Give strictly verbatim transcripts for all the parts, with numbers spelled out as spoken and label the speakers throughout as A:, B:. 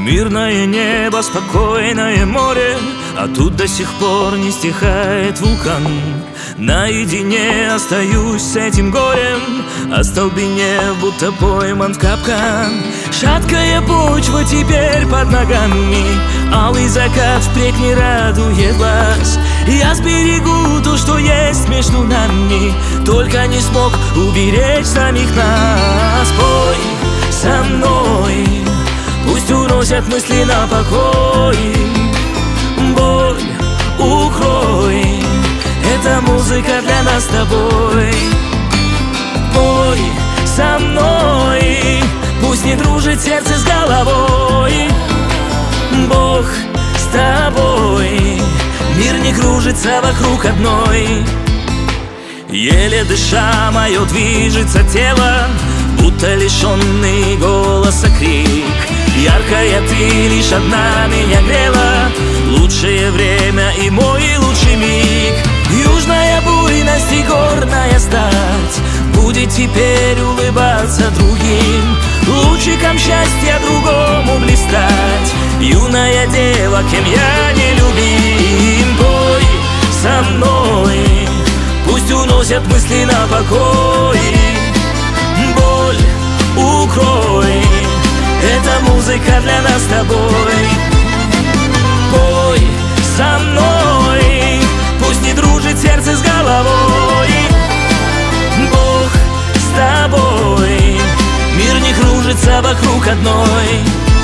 A: Мирное небо, спокойное море, а тут до сих пор не стихает вулкан. Наедине остаюсь с этим горем, остолбенев, будто пойман в капкан. Шаткая почва теперь под ногами, алый закат впредь не радует глаз. Я сберегу то, что есть между нами, только не смог уберечь самих нас. Пой со мной, пусть уносят мысли на покой. Боль укрой, это музыка для нас с тобой. Пой со мной, пусть не дружит сердце с головой. Бог с тобой, мир не кружится вокруг одной. Еле дыша, мое движется тело, будто лишенный голоса крик. Яркая ты лишь одна меня грела, лучшее время и мой лучший миг. Южная буйность и горная стать будет теперь улыбаться другим, лучиком счастья другому блистать. Юная дева, кем я не любим. Пой со мной, пусть уносят мысли на покой. Боль укрой, это музыка для нас с тобой. Пой со мной, пусть не дружит сердце с головой. Бог с тобой, мир не кружится вокруг одной.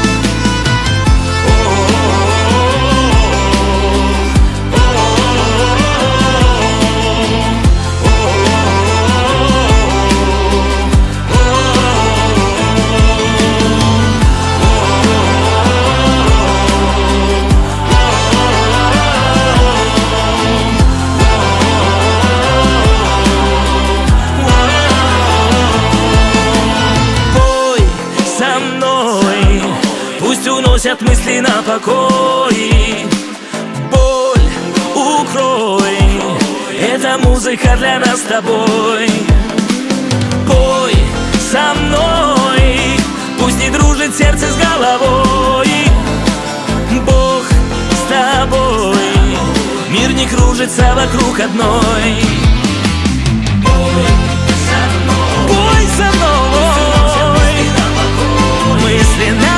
A: Пусть уносят мысли на покой. Боль укрой, это музыка для нас с тобой. Пой со мной, пусть не дружит сердце с головой. Бог с тобой, мир не кружится вокруг одной. Пой со мной, пой со мной, мысли на